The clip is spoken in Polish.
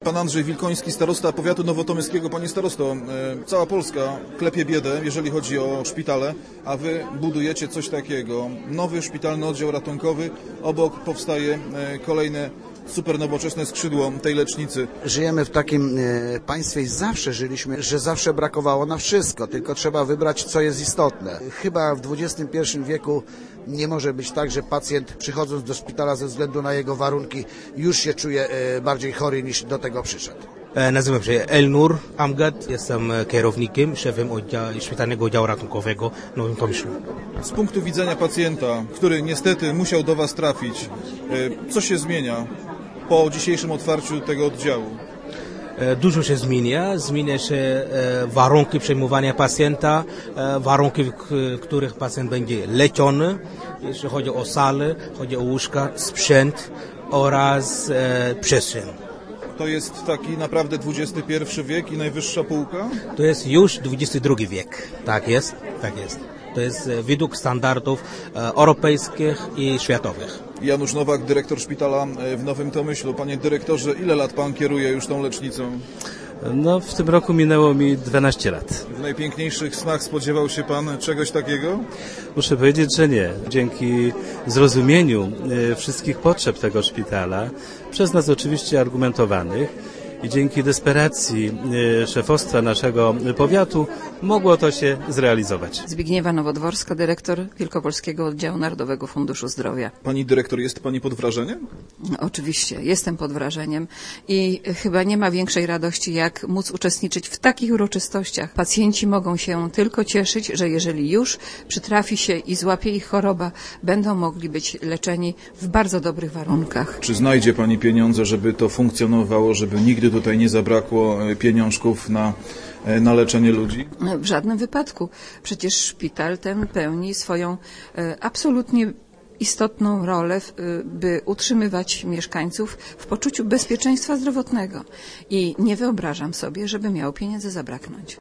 Pan Andrzej Wilkoński, starosta powiatu nowotomyskiego. Panie starosto, cała Polska klepie biedę, jeżeli chodzi o szpitale, a wy budujecie coś takiego. Nowy szpitalny oddział ratunkowy, obok powstaje kolejne super nowoczesne skrzydło tej lecznicy. Żyjemy w takim państwie i zawsze żyliśmy, że zawsze brakowało na wszystko, tylko trzeba wybrać, co jest istotne. Chyba w XXI wieku nie może być tak, że pacjent przychodząc do szpitala ze względu na jego warunki już się czuje bardziej chory niż do tego przyszedł. Nazywam się Elnur Amgad, jestem kierownikiem, szefem Szpitalnego Oddziału Ratunkowego w Nowym Tomyślu. Z punktu widzenia pacjenta, który niestety musiał do Was trafić, co się zmienia po dzisiejszym otwarciu tego oddziału? Dużo się zmienia się warunki przejmowania pacjenta, warunki, w których pacjent będzie leczony, jeśli chodzi o salę, chodzi o łóżka, sprzęt oraz przestrzeń. To jest taki naprawdę XXI wiek i najwyższa półka? To jest już XXI wiek, tak jest. To jest według standardów europejskich i światowych. Janusz Nowak, dyrektor szpitala w Nowym Tomyślu. Panie dyrektorze, ile lat pan kieruje już tą lecznicą? No, w tym roku minęło mi 12 lat. W najpiękniejszych snach spodziewał się pan czegoś takiego? Muszę powiedzieć, że nie. Dzięki zrozumieniu wszystkich potrzeb tego szpitala, przez nas oczywiście argumentowanych, i dzięki desperacji szefostwa naszego powiatu mogło to się zrealizować. Zbigniewa Nowodworska, dyrektor Wielkopolskiego Oddziału Narodowego Funduszu Zdrowia. Pani dyrektor, jest pani pod wrażeniem? Oczywiście, jestem pod wrażeniem i chyba nie ma większej radości, jak móc uczestniczyć w takich uroczystościach. Pacjenci mogą się tylko cieszyć, że jeżeli już przytrafi się i złapie ich choroba, będą mogli być leczeni w bardzo dobrych warunkach. Czy znajdzie pani pieniądze, żeby to funkcjonowało, żeby nigdy tutaj nie zabrakło pieniążków na leczenie ludzi? W żadnym wypadku. Przecież szpital ten pełni swoją absolutnie istotną rolę, by utrzymywać mieszkańców w poczuciu bezpieczeństwa zdrowotnego. I nie wyobrażam sobie, żeby miało pieniędzy zabraknąć.